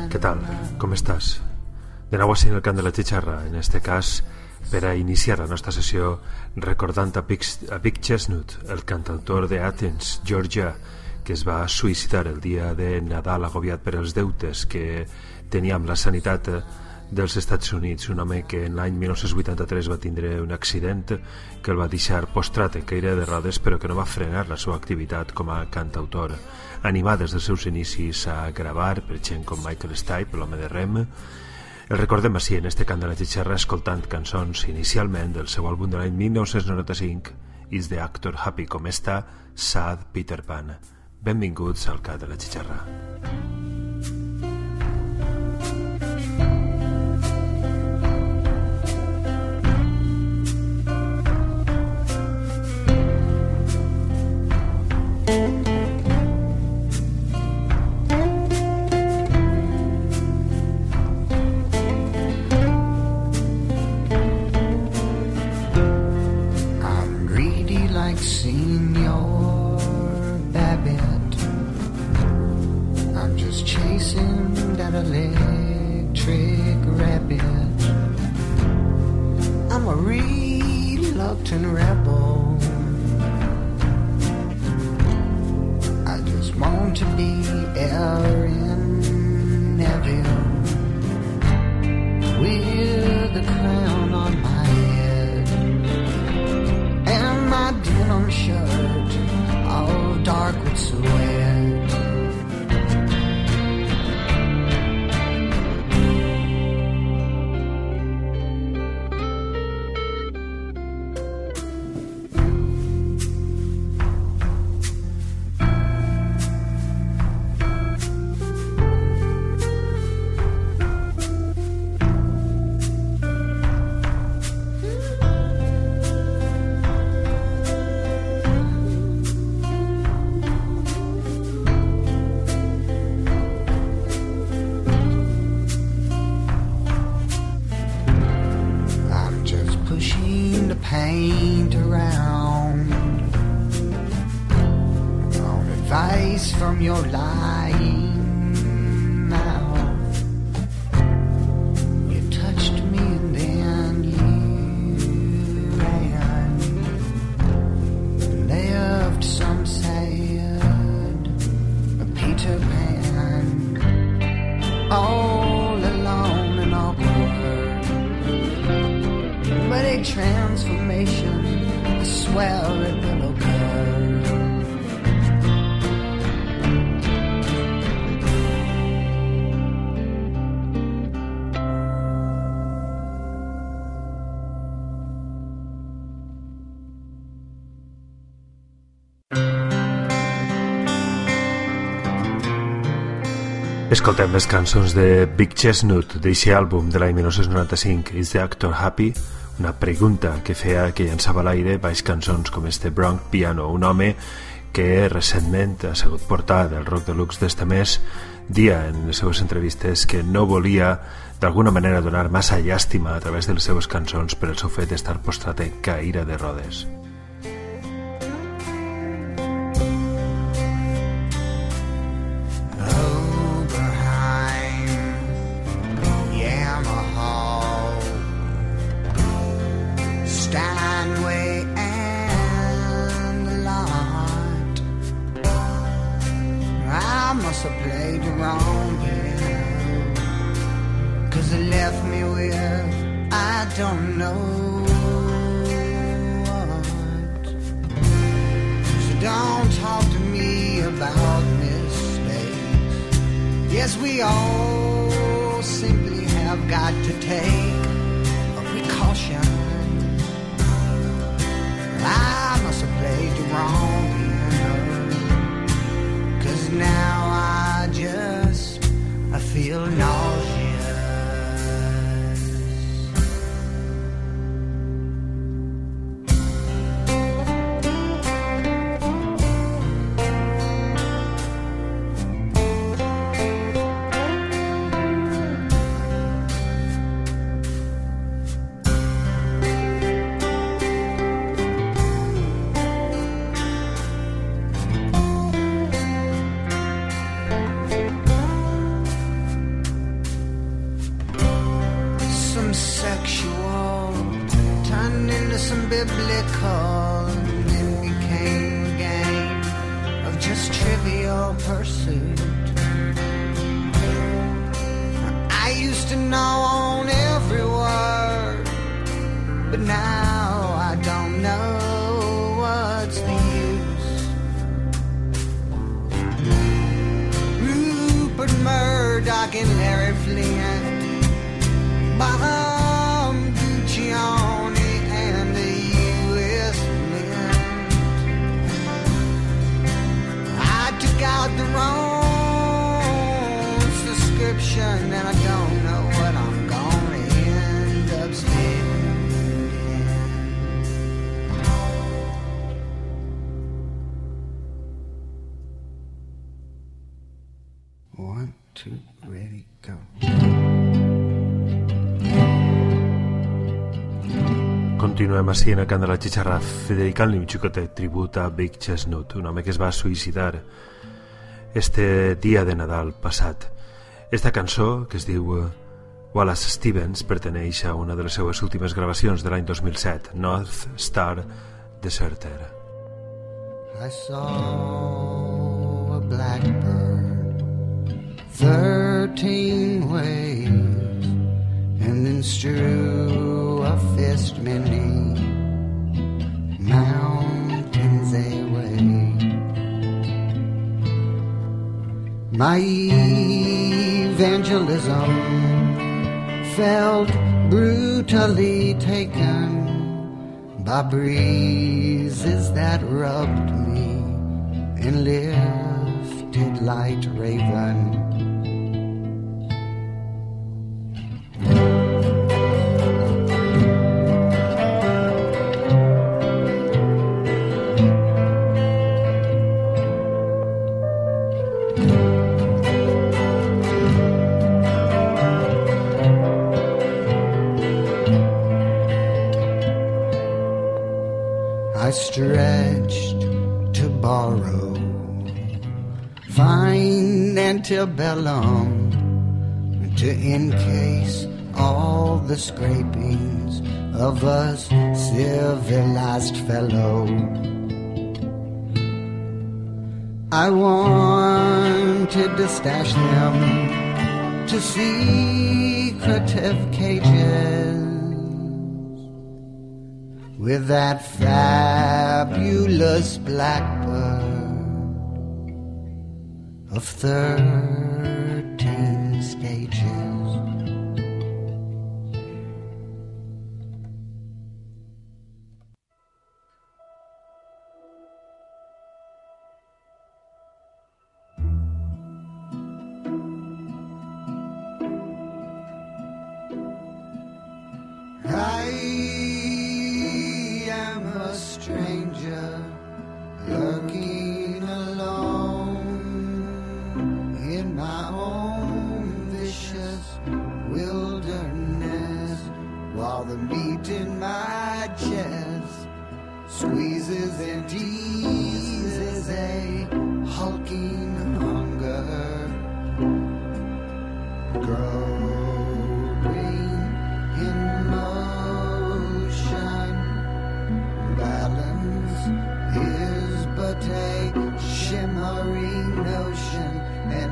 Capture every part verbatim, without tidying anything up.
Què tal? Com estàs? De nou així en el cant de la xixarra, en este cas per a iniciar la nostra sessió recordant a Big, a Big Chestnut, el cantautor de Athens, Georgia, que es va suïcidar el dia de Nadal agobiat per els deutes que tenia amb la sanitat dels Estats Units, un home que en l'any dinou vuitanta-tres va tindre un accident que el va deixar postrat en caire de rodes, però que no va frenar la seva activitat com a cantautor, animat des dels seus inicis a gravar per gent com Michael Stipe, l'home de Rem. El recordem així en este cant de la xixarra escoltant cançons inicialment del seu àlbum de l'any dinou noranta-cinc, Is the Actor Happy, com esta Sad Peter Pan. Benvinguts al cant de la xixarra. Escoltem les cançons de Big Chestnut d'eixe àlbum de l'any dinou noranta-cinc, Is the Actor Happy? Una pregunta que feia que llançava a l'aire baix cançons com este Bronx Piano, un home que recentment ha sigut portat del Rock Deluxe d'este mes, dia en les seues entrevistes que no volia d'alguna manera donar massa llàstima a través de les seues cançons per el seu fet d'estar postrat en caire de rodes. unbiblical, and it became a game of just trivial pursuit. I used to know every word, but now I don't know what's the use. Rupert Murdoch and Larry Flint, Bob Guccione and the U S Mint. I took out the wrong subscription and I don't know what I'm gonna end up spending. One, two, ready, go. Continuem així en el cant de la xixarra, dedicant-li un xicotet tribut a Big Chestnut, un home que es va suïcidar este dia de Nadal passat. Esta cançó, que es diu Wallace Stevens, perteneix a una de les seues últimes gravacions de l'any dos mil set, North Star Deserter. I saw a blackbird thirteen ways and then strew a fist many mountains away. My evangelism felt brutally taken by breezes that rubbed me and lifted light raven. I stretched to borrow fine antebellum to encase all the scrapings of us civilized fellow. I wanted to stash them to secretive cages with that fabulous blackbird of thirteen stages. Stranger lurking alone in my own vicious wilderness, while the meat in my chest squeezes and teases a hulking hunger, growing in motion. Balance is but a shimmering notion, and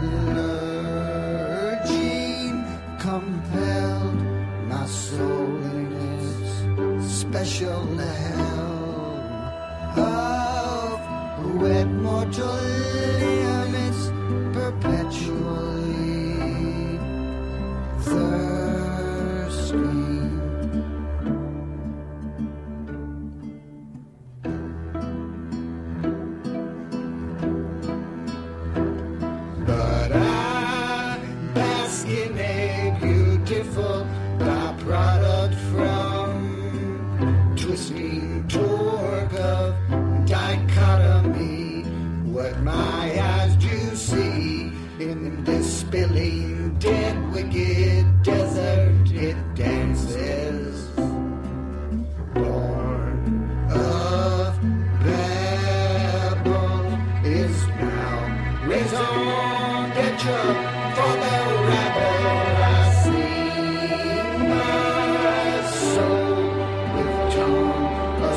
lurching compelled my soul in its special hell of wet mortal limits, perpetually thirsty. Spilling dead wicked desert it dances, born of Babel is now raison d'etre for the rabble. I sing my soul with tongue a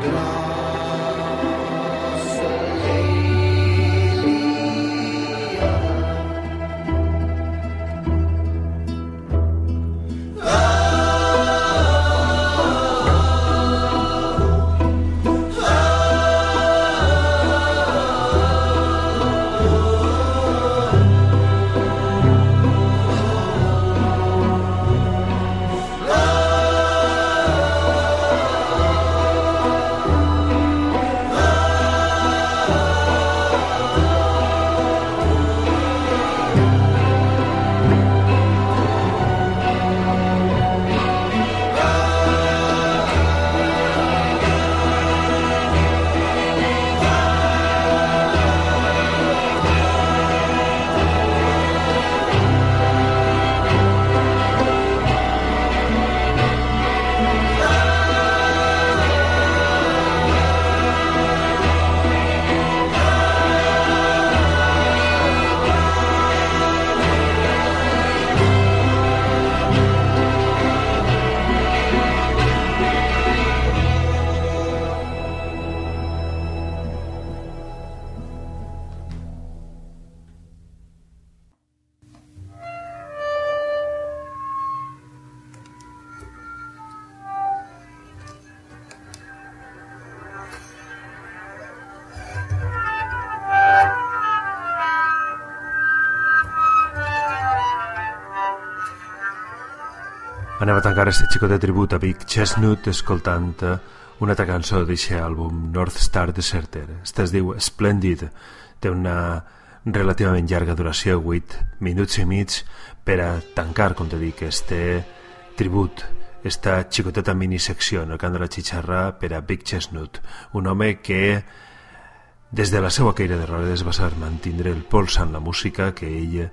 Anem a tancar este xicot de tribut a Vic Chesnutt escoltant una altra cançó d'aquest àlbum, North Star Deserter. Esta es diu Splendid, té una relativament llarga duració, vuit minuts i mig, per a tancar, com te dic, este tribut, esta xicoteta minisecció en el cant de la xixarra per a Vic Chesnutt, un home que des de la seva caire de rodes va saber mantindre el pols en la música, que ell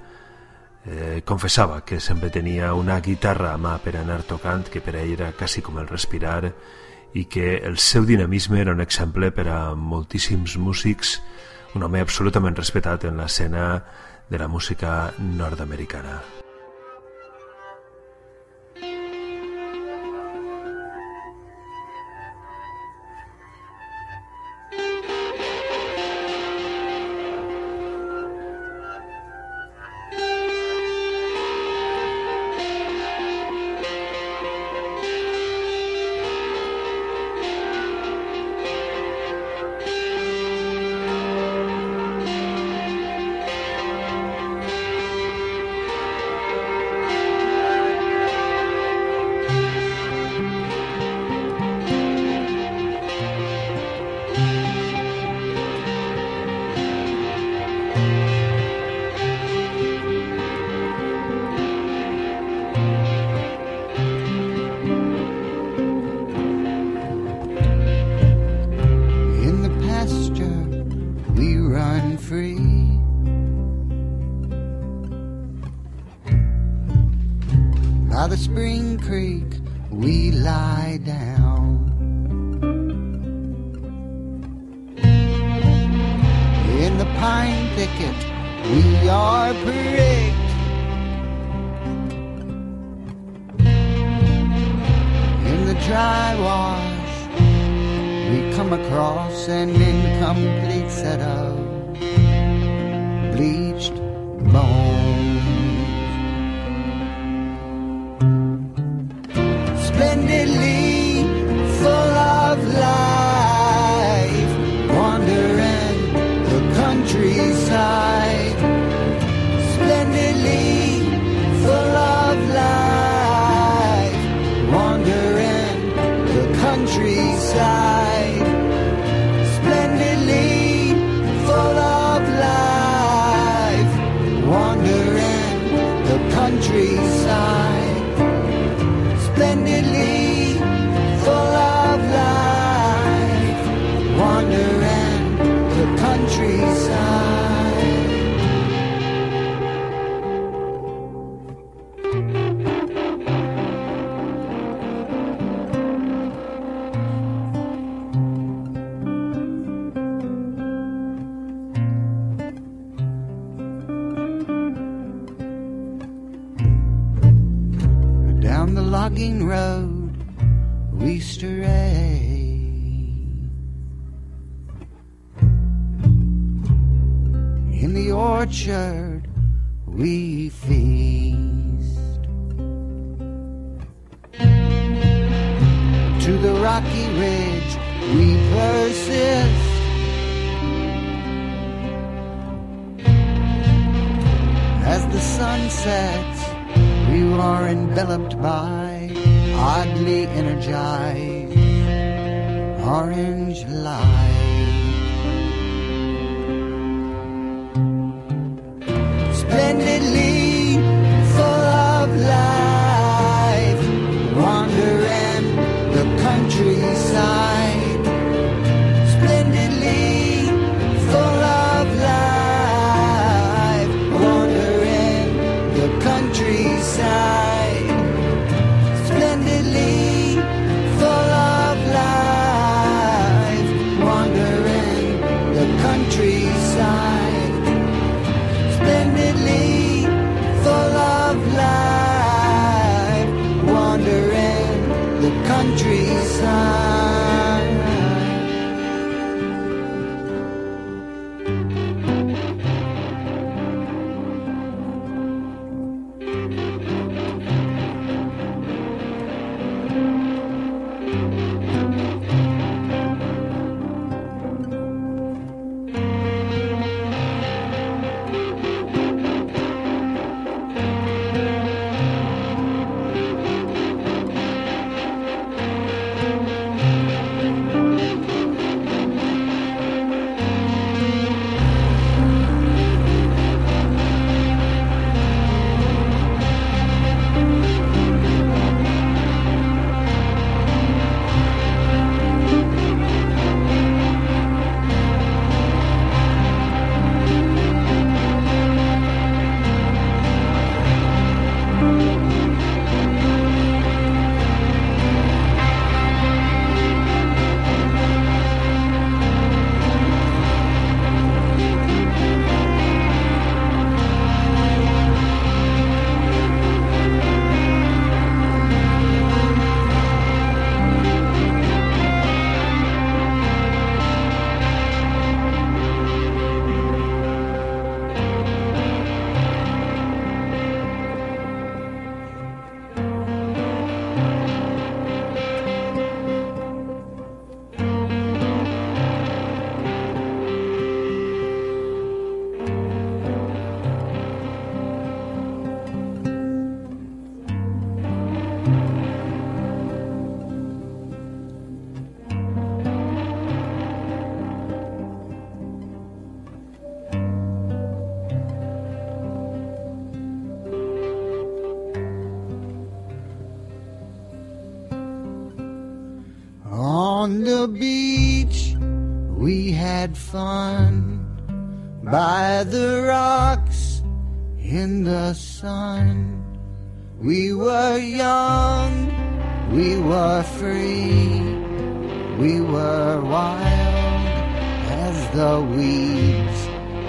eh, confessava que sempre tenia una guitarra a mà per anar tocant, que per a ell era quasi com el respirar, i que el seu dinamisme era un exemple per a moltíssims músics, un home absolutament respectat en l'escena de la música nord-americana. By the spring creek we lie down. In the pine thicket we are pricked. In the dry wash we come across an incomplete set of bleached bones. Splendidly full of life, wandering the countryside. Splendidly full of life, wandering the countryside. Splendidly full of life, wandering orchard we feast. To the rocky ridge we persist. As the sun sets, we are enveloped by oddly energized orange light. Splendidly full of life, wandering the countryside. Splendidly full of life, wandering the countryside. Splendidly full of life, wandering the countryside. Splendidly full of life, wandering the countryside. On the beach we had fun, by the rocks in the sun. We were young, we were free, we were wild as the weeds.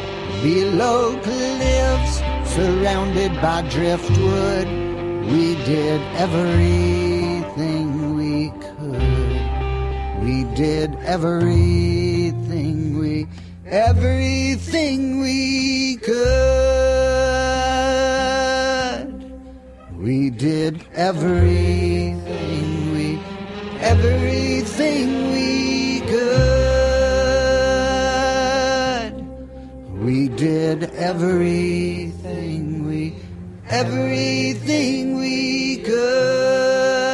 Below cliffs, surrounded by driftwood, we did everything we could. We did everything we, everything we could. We did everything we, everything we could. We did everything we, everything we could.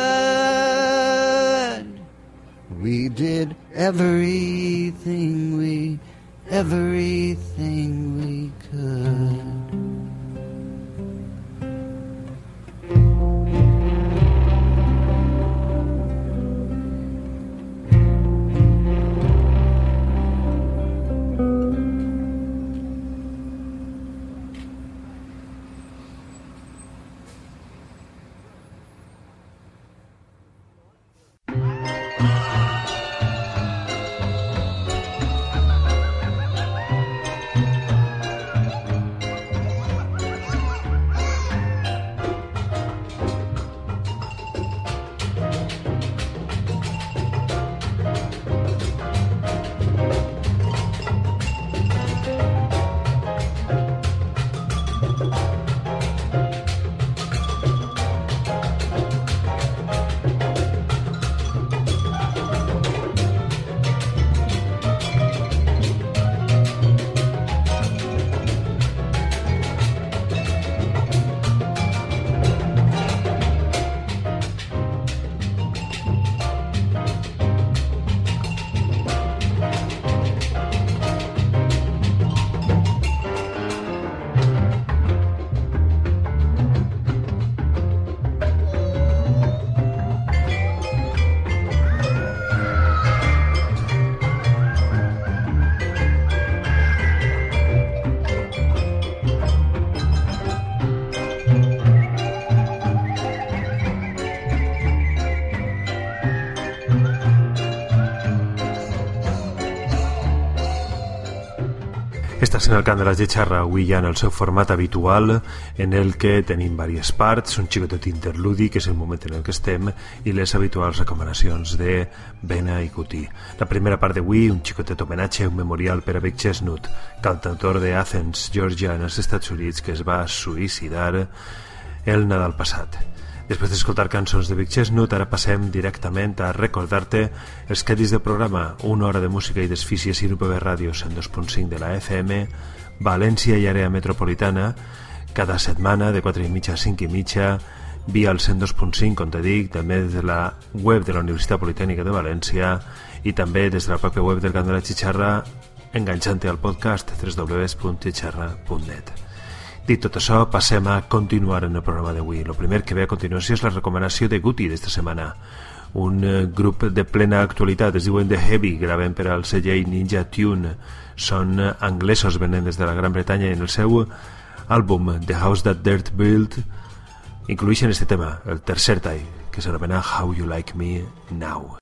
We did everything we, everything we could. Estàs en el Cant de la Xixarra, avui ja en el seu format habitual, en el que tenim diverses parts, un xicotet interludi, que és el moment en el que estem, i les habituals recomanacions de Bena i Cuti. La primera part d'avui, un xicotet homenatge, un memorial per a Vic Chesnutt, cantautor de Athens, Georgia, en els Estats Units, que es va suïcidar el Nadal passat. Després d'escoltar cançons de Vic Chesnutt, ara passem directament a recordar-te els crèdits del programa, una hora de música i desfícies i U P B Ràdio cent dos punt cinc de la F M, València i àrea metropolitana, cada setmana de quatre i mitja a cinc i mitja, via el cent dos punt cinc, com te dic, també des de la web de la Universitat Politècnica de València i també des de la pròpia web del Cant de la Xixarra, enganxant-te al podcast w w w punt xixarra punt net. Dit tot això, passem a continuar en el programa d'avui. El primer que ve a continuació és la recomanació de Guti d'esta setmana. Un grup de plena actualitat, es diuen The Heavy, graven per al segell Ninja Tune. Són anglesos, venen des de la Gran Bretanya, i en el seu àlbum The House That Dirt Built inclueixen este tema, el tercer tall, que s'anomena How You Like Me Now.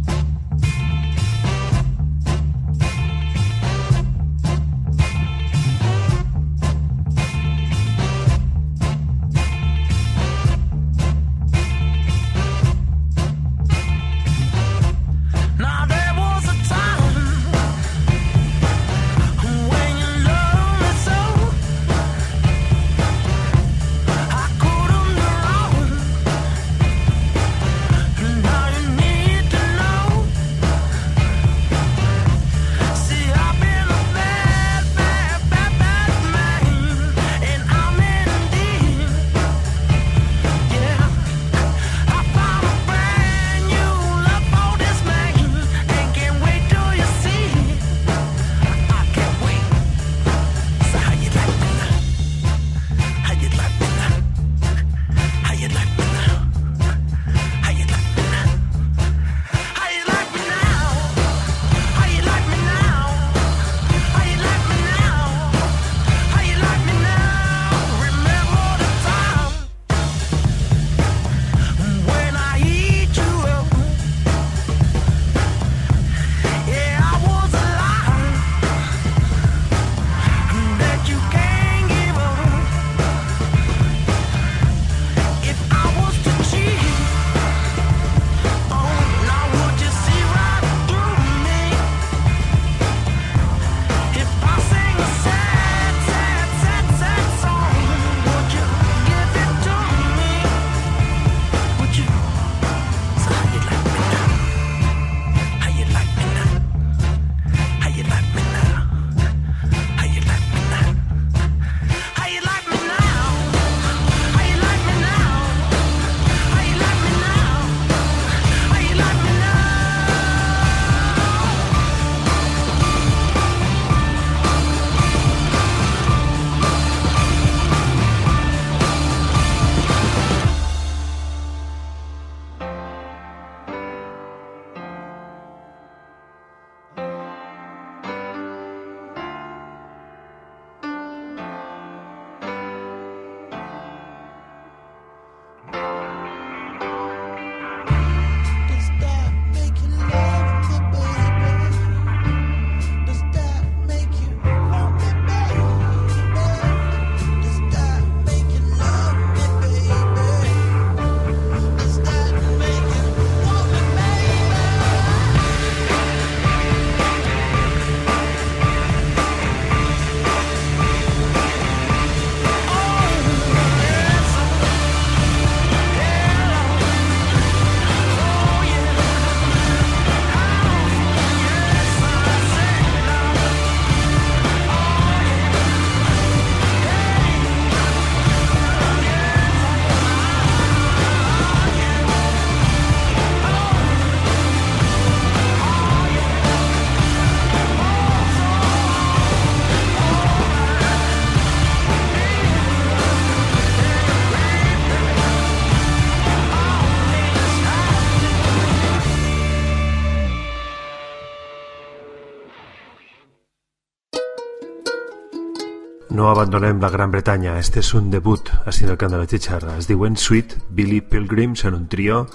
No abandonem la Gran Bretanya, este és un debut així en el Cant de la Xixarra. Es diuen Sweet Billy Pilgrim, són un trio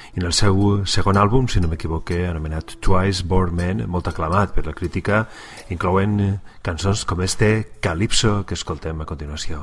I en el seu segon àlbum, si no m'equivoque, anomenat Twice Born Men, molt aclamat per la crítica, inclouen cançons com este Calypso que escoltem a continuació.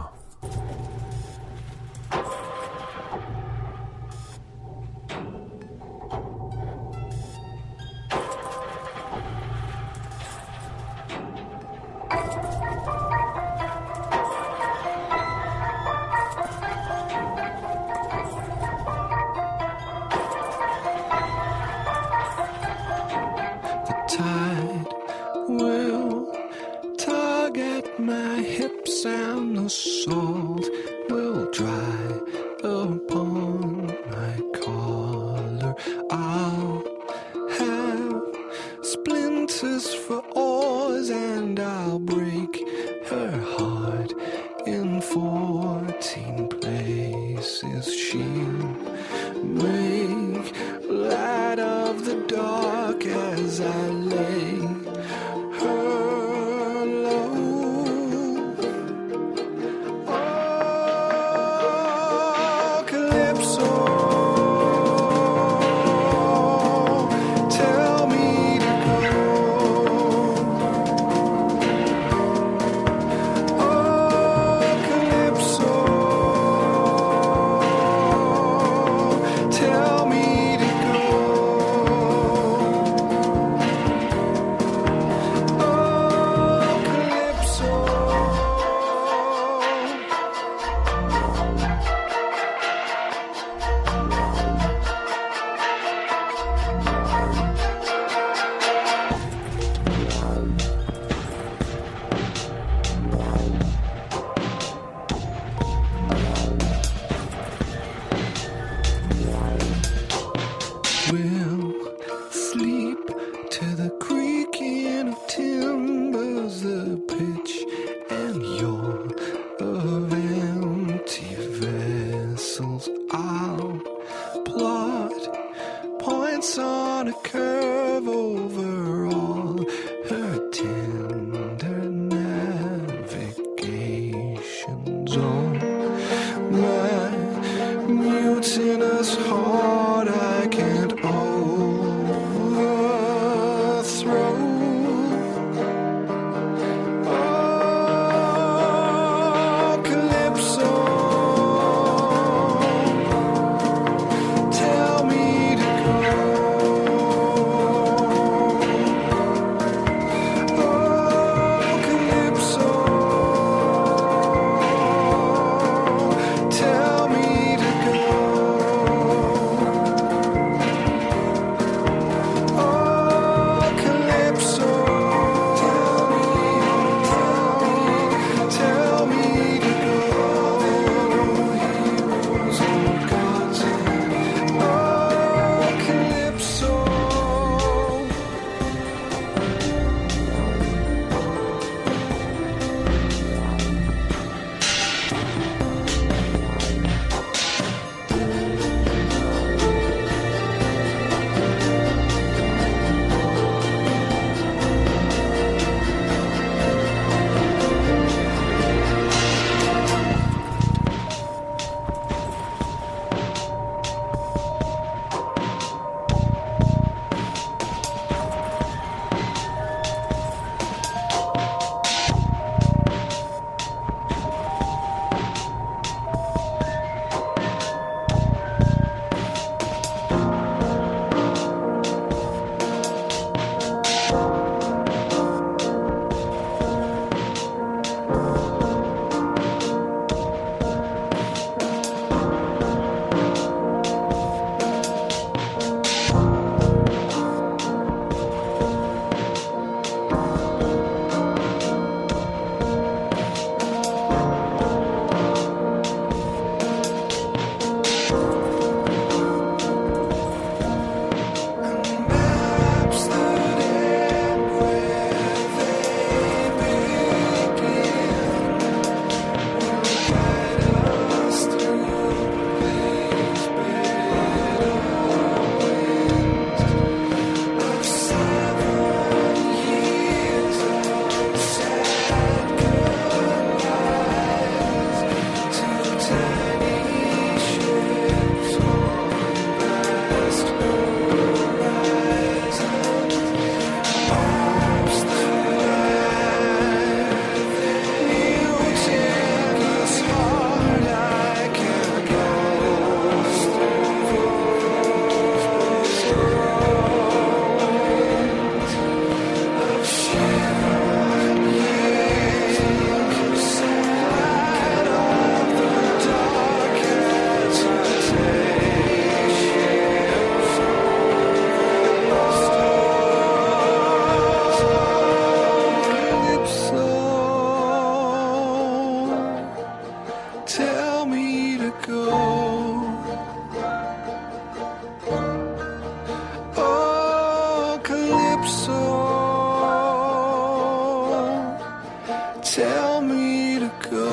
tell me to go.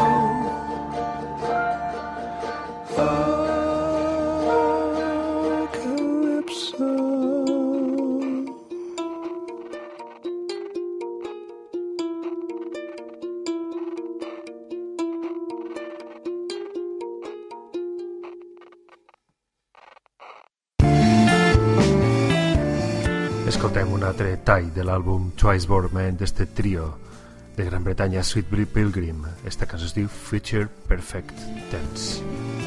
Oh, Calypso. Escoltem un altre tall de l'àlbum Twice Born Man d'este trio de Gran Bretanya, Sweet Pilgrim. Esta cançó es diu Future Perfect Tense.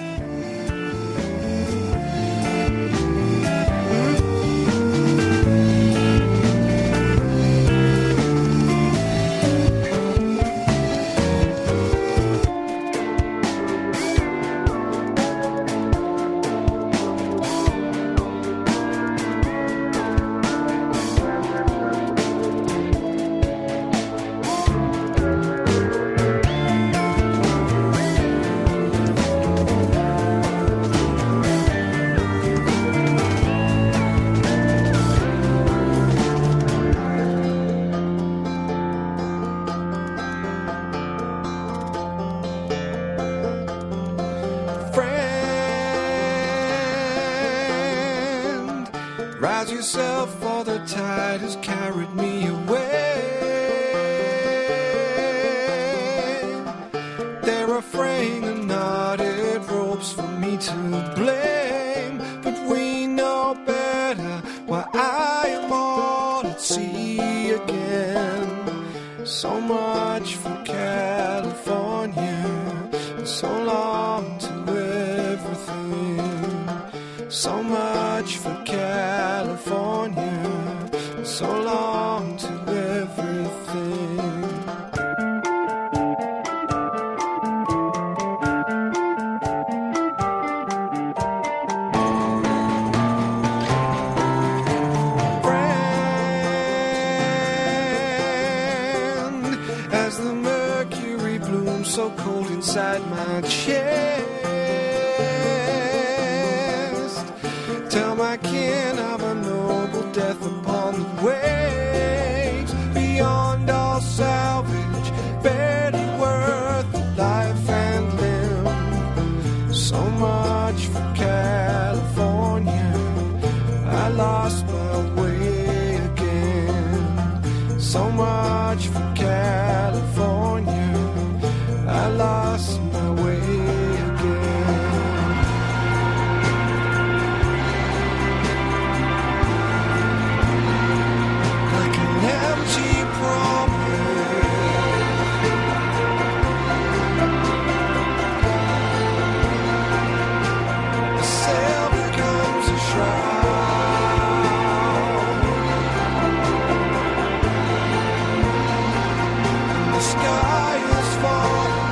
Rouse yourself, for the tide has carried me away. There are fraying and knotted ropes for me to blame, but we know better why I am all at sea again. So much for California, so long to everything. So much for California, so long to everything. Friend, as the mercury blooms so cold inside my chest, tell my kin of a noble death upon the waves, beyond all salvage, better worth of life and limb. So much for California, I lost my way again. So much for California, I lost my way again. Empty promise, a sail becomes a shroud, and the sky is falling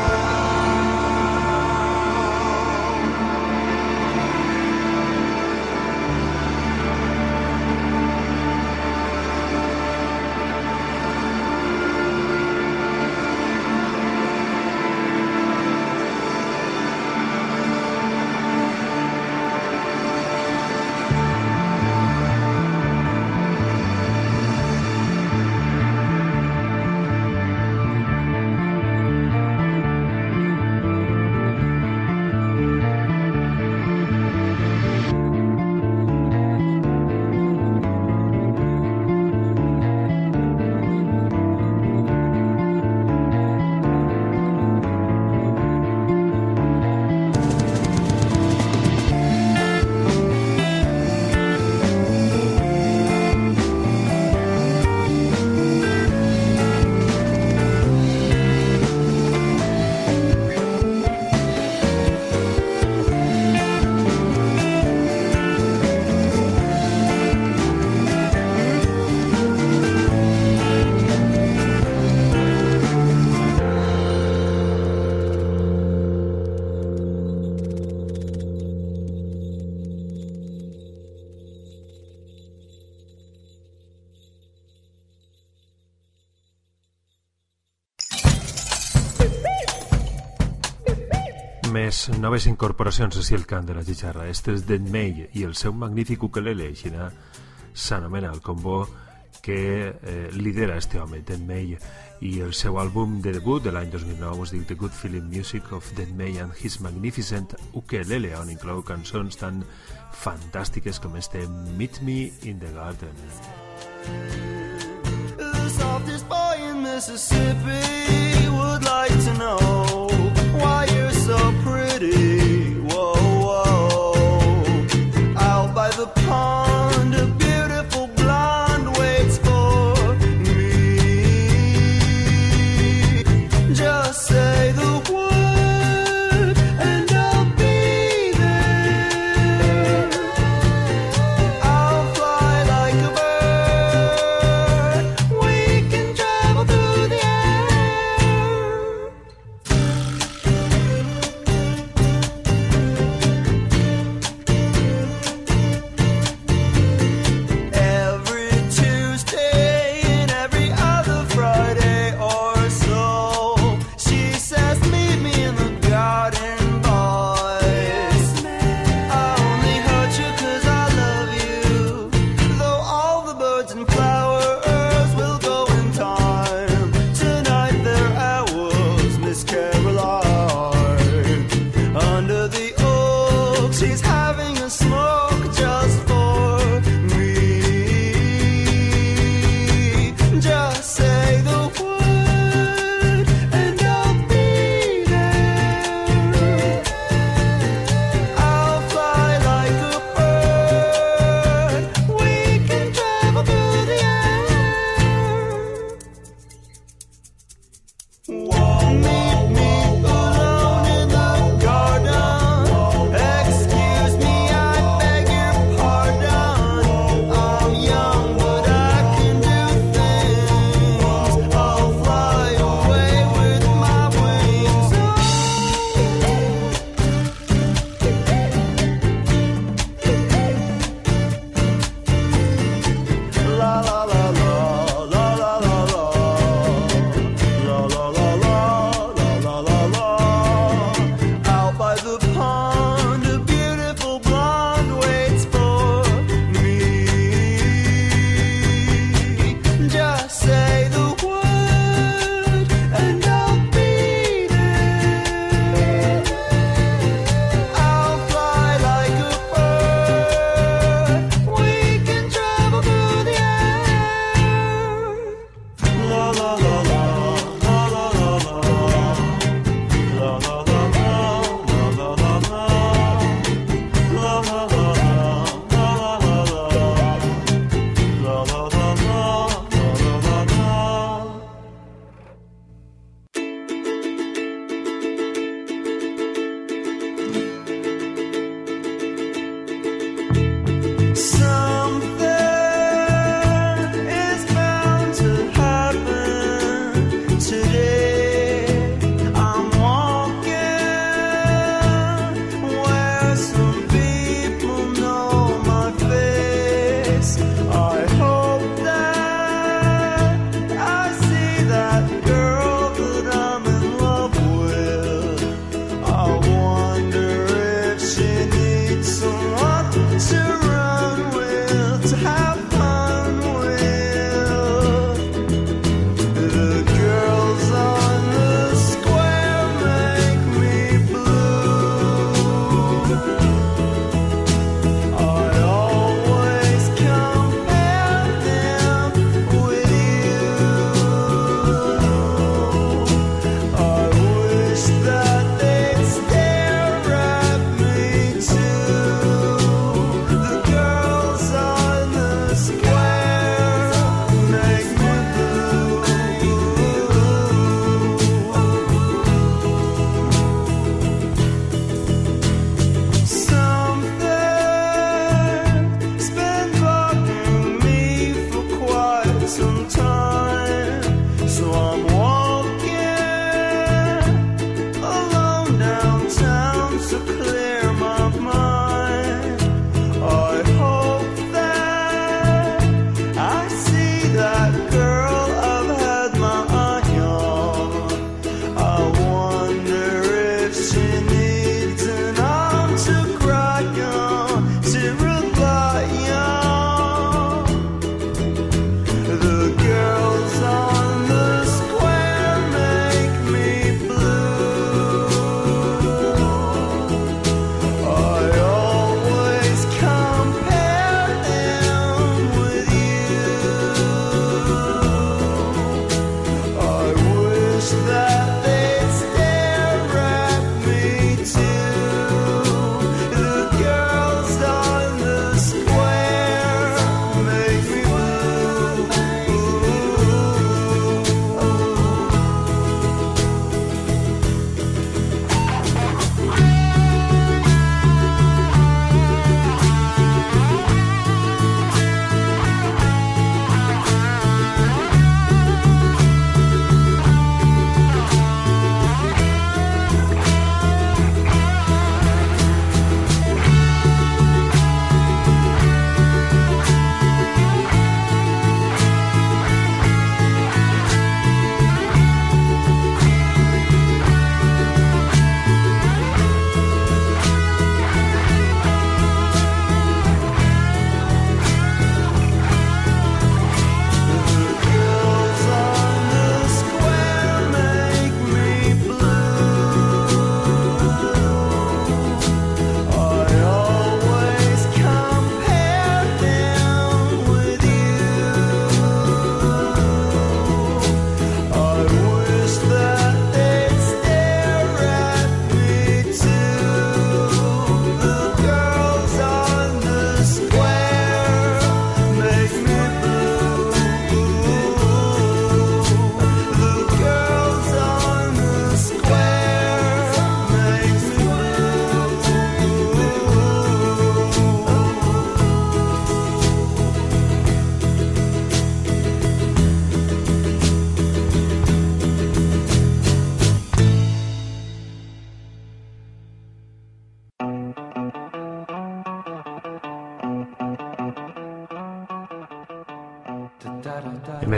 Més noves incorporacions a el cant de la xixarra. Este és d'en May i el seu magnífic ukelele, així s'anomena el combo que eh, lidera este home, Dan May, i el seu àlbum de debut de l'any dos mil nou es diu The Good Feeling Music of Dan May and His Magnificent Ukulele, on inclou cançons tan fantàstiques com este Meet Me in the Garden. The softest boy in Mississippi would like to know why you're so pretty. Whoa, whoa. Out by the pond, a beautiful blonde waits for me. Just say the word and I'll be there. I'll fly like a bird. We can travel through the air.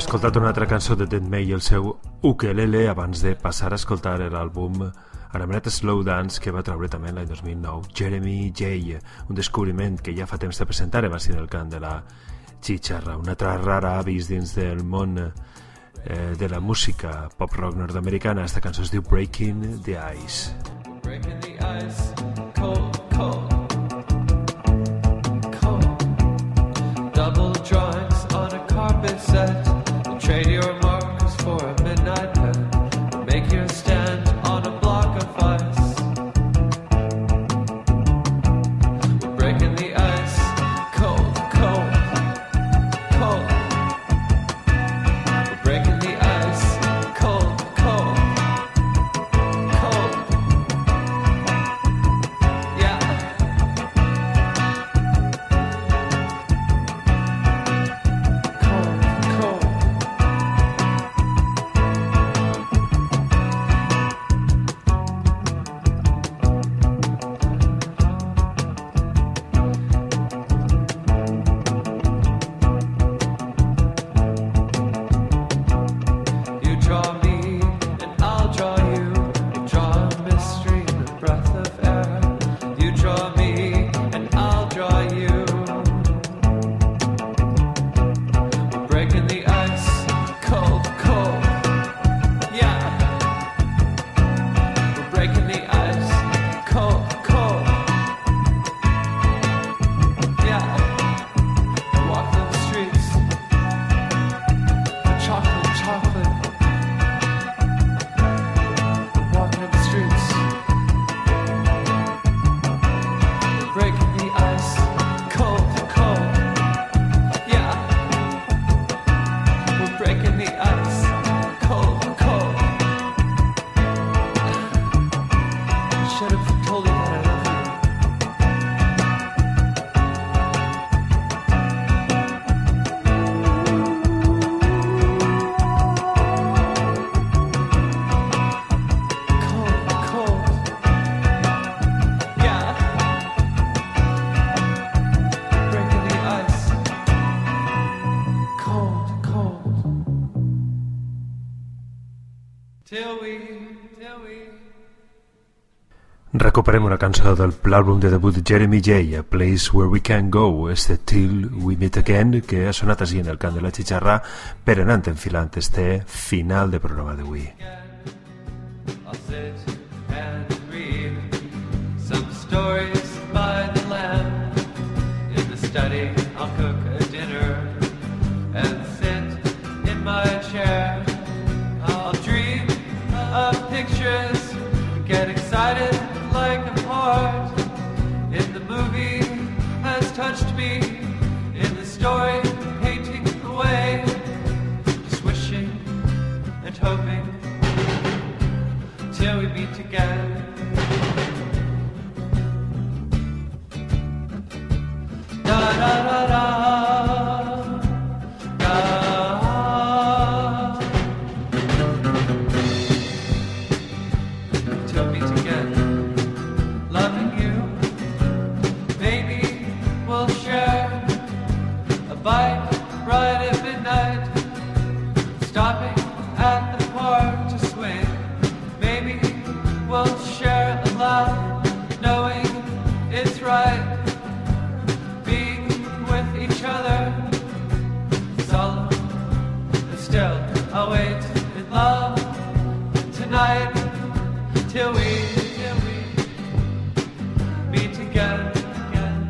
escoltat una altra cançó de Dead May i el seu ukelele abans de passar a escoltar l'àlbum anomenat Slow Dance que va treure també l'any dos mil nou Jeremy J, un descobriment que ja fa temps de presentar va ser el cant de la xitxarra, un altre rara avis dins del món eh, de la música pop-rock nord-americana. Esta cançó es diu Breaking the Ice. Breaking the ice, cold, cold, double drawings on a carpet set. Trade your markers for a midnight pen. Make your stand on a block of ice. We're breaking the ice. Cold, cold, cold. We're breaking the ice. Cold, cold, cold. Yeah. Recuperem una cançó del l'àlbum de debut de Jeremy J, A Place Where We Can Go, este Till We Meet Again, que ha sonat així en el cant de la xitxarra per anant enfilant este final de programa d'avui. I'll sit and read some stories by the lamp. In the study I'll cook a dinner and sit in my chair. I'll dream of pictures and get excited like a part in the movie has touched me, in the story painting away, just wishing and hoping till we meet again. Da da da da, da. Till we meet again. Loving you, maybe we'll share a bike ride at midnight, stopping at the park to swing. Maybe we'll share a laugh, knowing it's right, being with each other, solemn and still. I'll wait in love tonight till we meet again, again,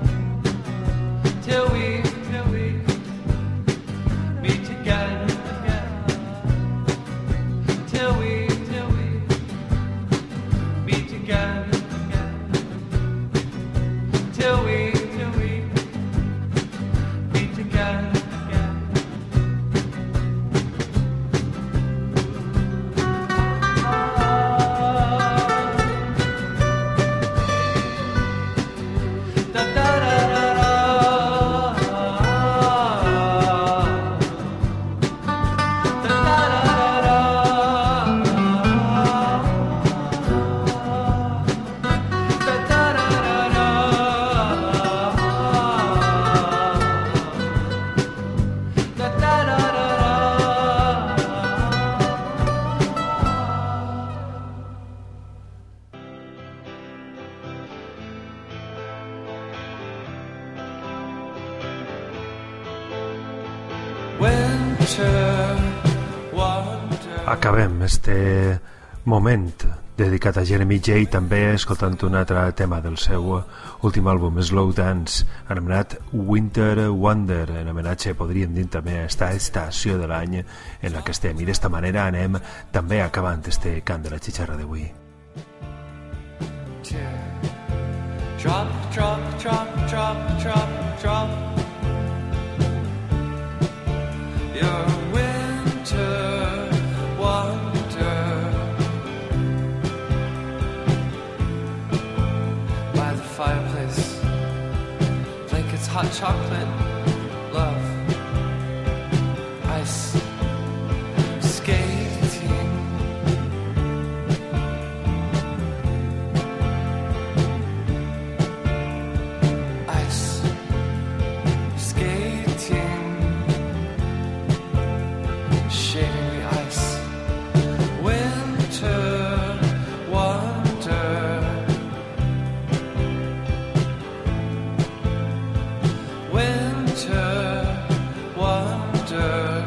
till we, till we meet again, again, till we, till we meet again, again, till we, till we meet again, again. Ah, Acabem este moment dedicat a Jeremy Jay també escoltant un altre tema del seu últim àlbum, Slow Dance, anomenat Winter Wonder, en homenatge, podríem dir també, a esta estació de l'any en la que estem. I d'esta manera anem també acabant este cant de la xixarra d'avui. Drop, drop, drop, drop, drop, drop your winter wonder by the fireplace. Blankets, hot chocolate, love, ice, skating. Ice, skating, shading the ice. Winter wonder, winter wonder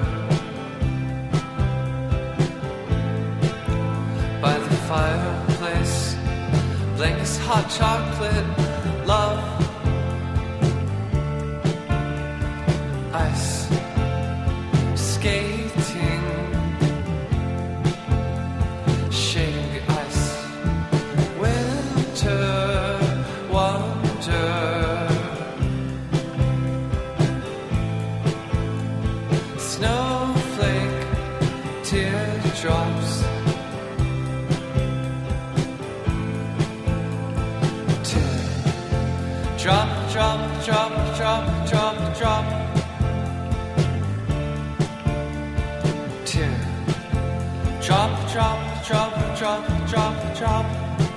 by the fireplace. Blankets, hot chocolate, love, ice, skating, shading the ice. Winter wonder, snowflake, teardrops, tear, drop, drop, drop, drop, drop, drop. Tear, drop, drop, drop, drop, drop, drop.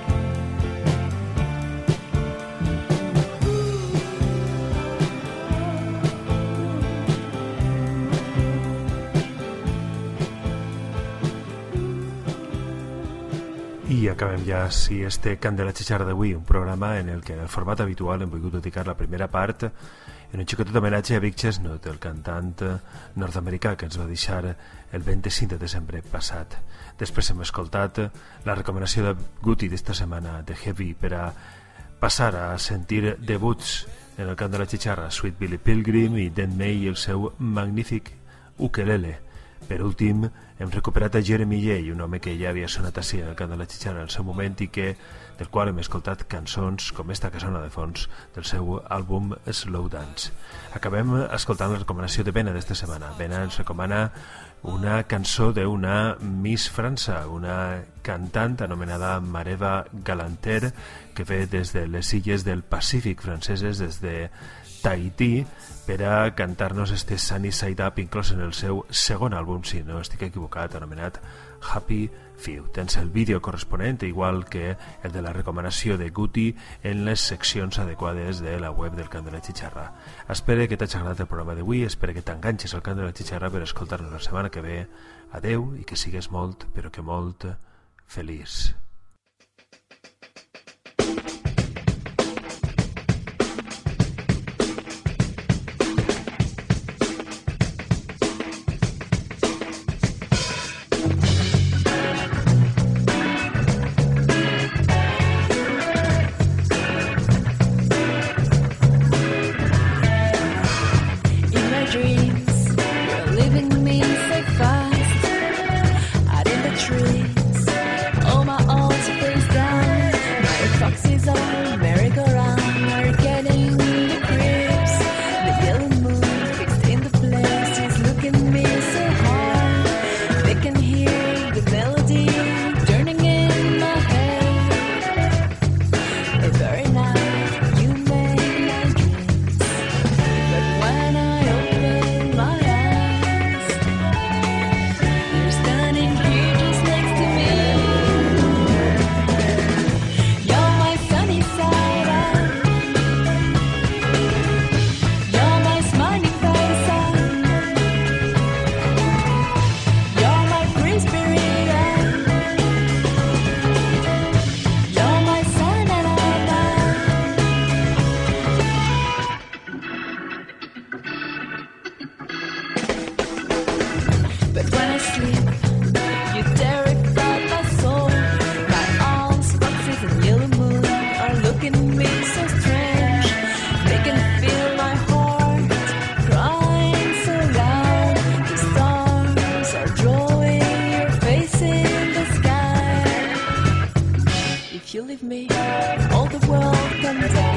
I acabem ja, sí, este cant de la xixarra d'avui, un programa en el que en el format habitual hem volgut dedicar la primera part en un xicotet homenatge a Big Chestnut, el cantant nord-americà que ens va deixar el vint-i-cinc de desembre passat. Després hem escoltat la recomanació de Guti d'esta setmana, de Heavy, per a passar a sentir debuts en el cant de la xixarra, Sweet Billy Pilgrim i Dan May i el seu magnífic ukelele. Per últim, hem recuperat a Jeremy Jay, un home que ja havia sonat així en el cant de la xixarra en el seu moment i que, del qual hem escoltat cançons com esta que sona de fons del seu àlbum Slow Dance. Acabem escoltant la recomanació de Bena d'esta setmana. Bena ens recomana una cançó d'una Miss França, una cantant anomenada Mareva Galanter, que ve des de les illes del Pacífic franceses, des de Tahití, per a cantar-nos este Sunny Side Up, inclòs en el seu segon àlbum, si no estic equivocat, anomenat Happy Few. Tens el vídeo corresponent, igual que el de la recomanació de Guti, en les seccions adequades de la web del Cant de la Xixarra. Espero que t'hagi agradat el programa d'avui, espero que t'enganxes al Cant de la Xixarra per escoltar-nos la setmana que ve. Adeu i que sigues molt, però que molt feliç. But when I sleep, You terrify my soul. My arms, boxes, and yellow moon are looking at me so strange. They can feel my heart crying so loud. The stars are drawing your face in the sky. If you leave me, all the world comes down.